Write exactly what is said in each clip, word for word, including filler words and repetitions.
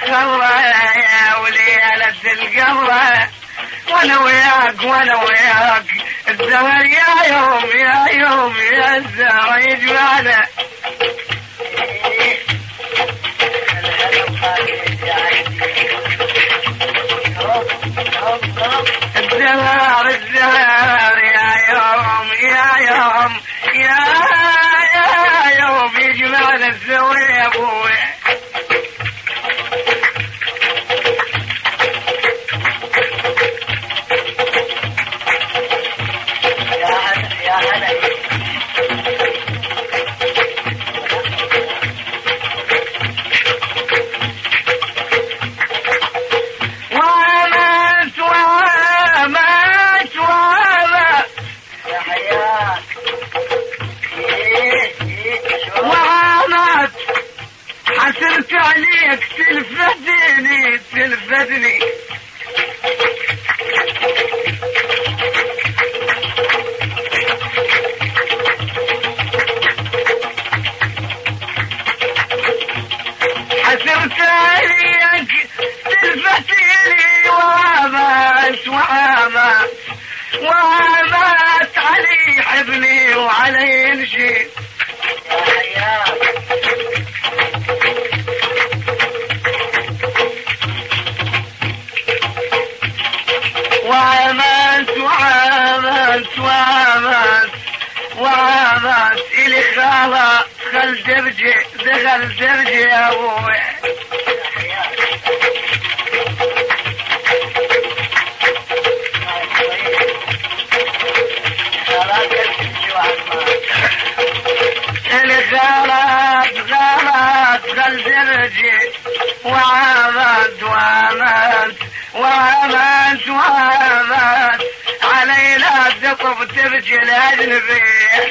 الغرة يا وليلة القمرة، وانا وياك وانا وياك الدهر يا يوم يا يوم يا الزهر يجمعنا. الدهر الدهر يا يوم يا يوم يا يا يوم يجمعنا الزهر يا ابوي. حسرت عليك تلفتني تلفتني حسرت عليك تلفتني وعبت وعبت وعبت علي حبني وعلي ينشي. وعملت وعملت وعملت وعملت إلي خالة خل درجي دخل درجي يا أبوي. إلي خالة غلط خل درجي وعملت وعملت وعملت وعملت علي لا تطب ترجي الأجنبي.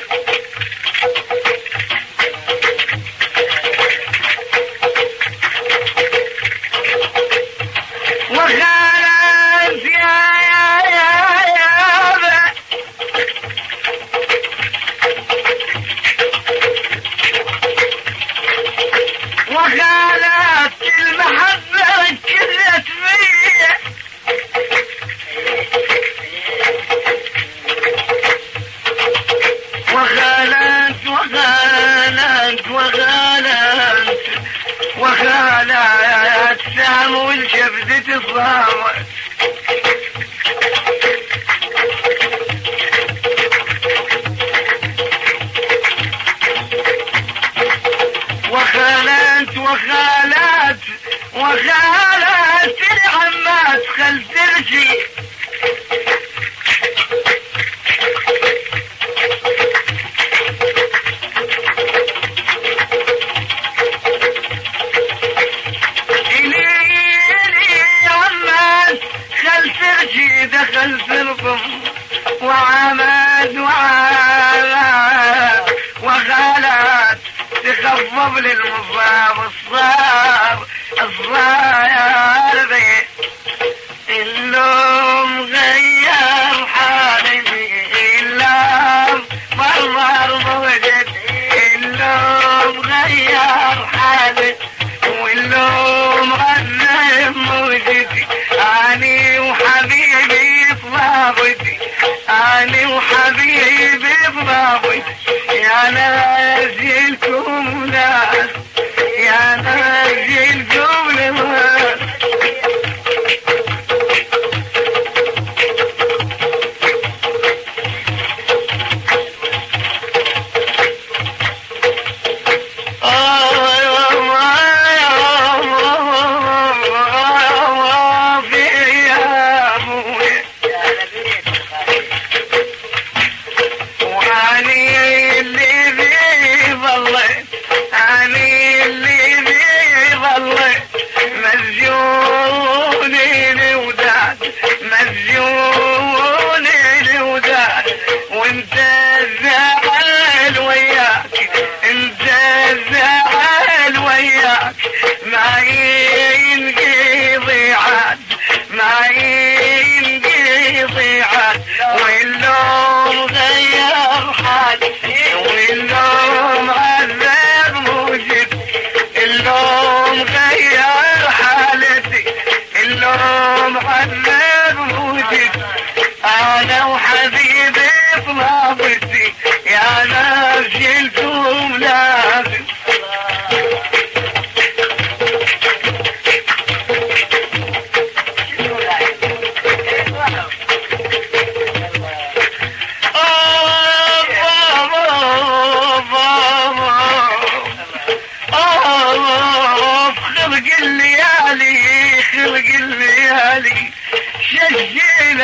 وخالت يا يا يا يا وخالت المحبة كلت فيا. وخالت وخالت وخالت وخالت سام والشفدة تصامت. وخالت وخالت وخالت العمات خل ترجي. دخل في الضم وعمد وعمد وخالت تخفف للمصاب الصار الصار بي. اللوم غير حالي اللوم مرمر موجد. اللوم غير حالي واللوم غنم موجد. أني وحبيبي بضابطي أني وحبيبي بضابطي يا نازلكم ناس يا نازلكم ناس. أني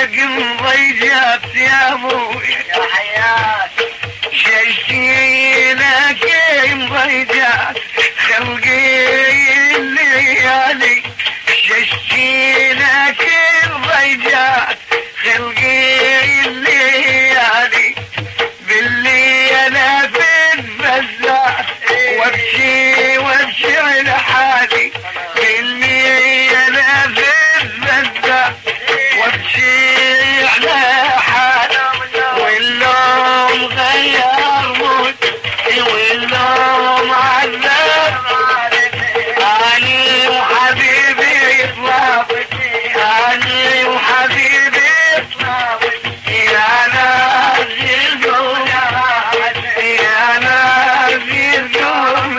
مضيجات يا ابوي يا حياك شجتي لك مضيجات خلقي الليالي شجتي لك مضيجات خلقي الليالي بالليل في البزات وابكي وابكي لحالي بالليل في البزات وابكي على حالي واللوم غير موت واللوم عذاب اني وحبيبي يطلع اني وحبيبي يطلع يا نازل القوم يا نازل القوم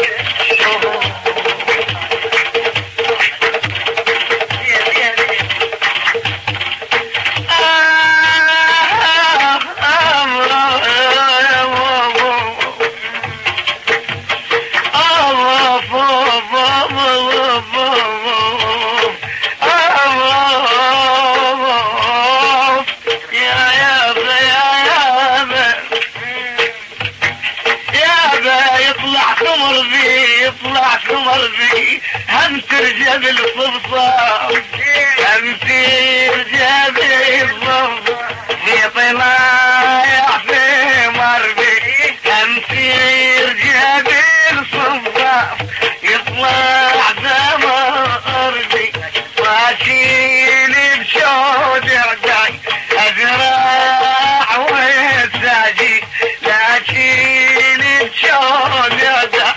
يطلع ثمر بي همتر جبل صفصاف همتر جبل صفصاف في طلايع في مربي همتر جبل صفصاف يطلع ثمر بي راشيل بشود عداي أذراع وساجي لكن بشود عداي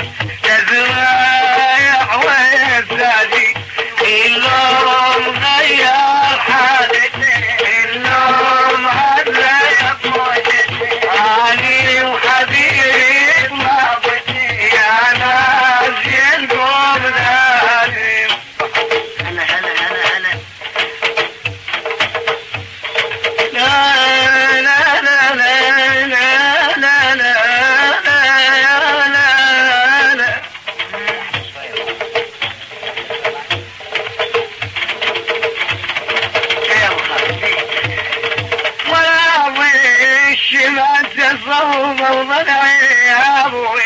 تزرع وزادي اللوم غير حالي اللوم غير علي وحبيب يا ناس ينقوم ذالي هلا هلا هلا هلا لا لا لا لا لا لا لا ما تصوم وضلعي يا ابوي